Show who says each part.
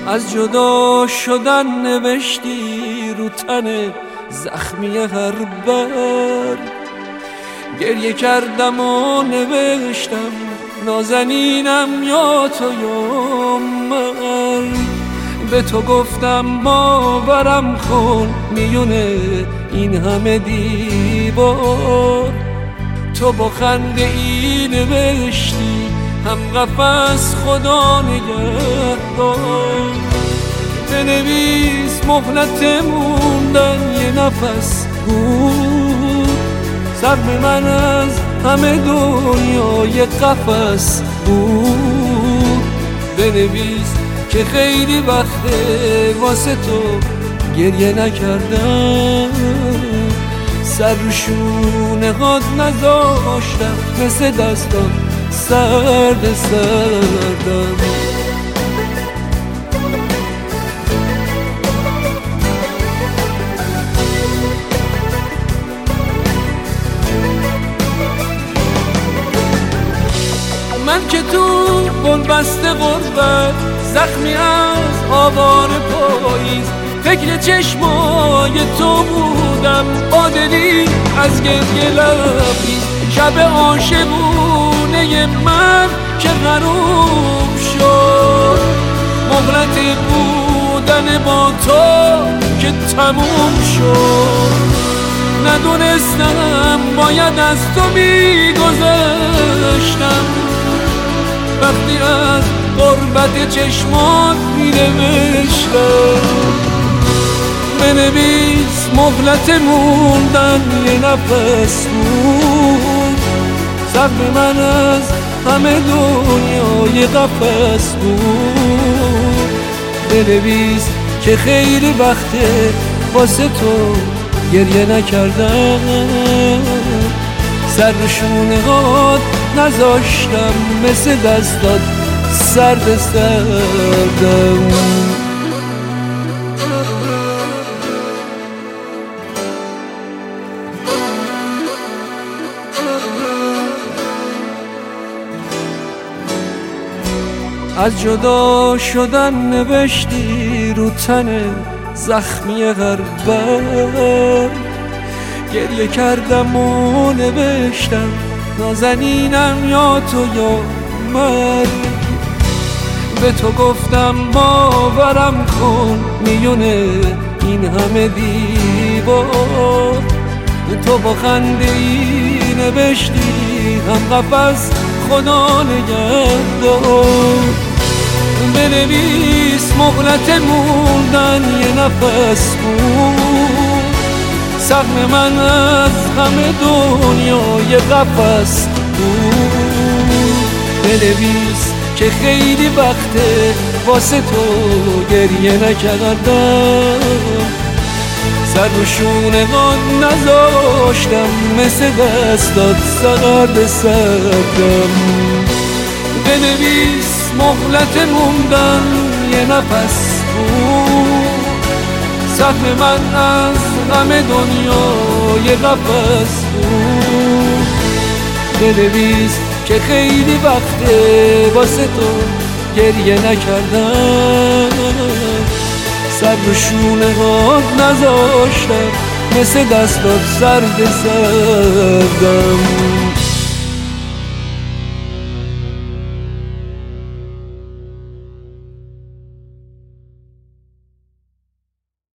Speaker 1: از جدا شدن نوشتی رو تن زخمی هر بر. گریه کردم و نوشتم نازنینم یا تو یا من. به تو گفتم باورم کن میونه این همه دیوار. تو با خنده ای نوشتی هم قفس خدا نگهدار. بنویس مهلت موندن یه نفس بود. سهم من از همه دنیا یه قفس بود. بنویس که خیلی وقته واسه تو گریه نکردم. سر رو شونه هات نذاشتم مثل دستان سرد سردم. من که تو بنبست غربت زخمی از آوار پاییز فکر چشمای تو بودم با دلی از گریه لبریز. شب عاشقونه من که غروب شد. مهلت بودن با تو که تموم شد. ندونستم باید از تو میگذشتم وقتی از غربت چشمات مینوشتم. بنویس مهلت موندن یه نفس بود. سهم من از همه دنیا یه قفس بود. بنویس که خیلی وقته واسه تو گریه نکردم. سر شونه هات نذاشتم مثل دستات سرد سردم. از جدا شدن نوشتی رو تن زخمی هر بر. گریه کردم و نوشتم نازنینم یا تو یا من. به تو گفتم باورم کن میونه این همه دیوار. تو با خنده ای نوشتی هم قفس خدا نگهدار. بنویس مهلت موندن یه نفس بود. سهم من از همه دنیا یه قفس بود. بنویس که خیلی وقته واسه تو گریه نکردم. سر رو شونه هات نذاشتم مثل دستات سرد سردم. بنویس مهلت موندن یه نفس بود. سهم من از همه دنیا یه قفس بود. بنویس که خیلی وقته واسه تو گریه نکردم. سر رو شونه هات نذاشتم مثل دستات سرد سردم.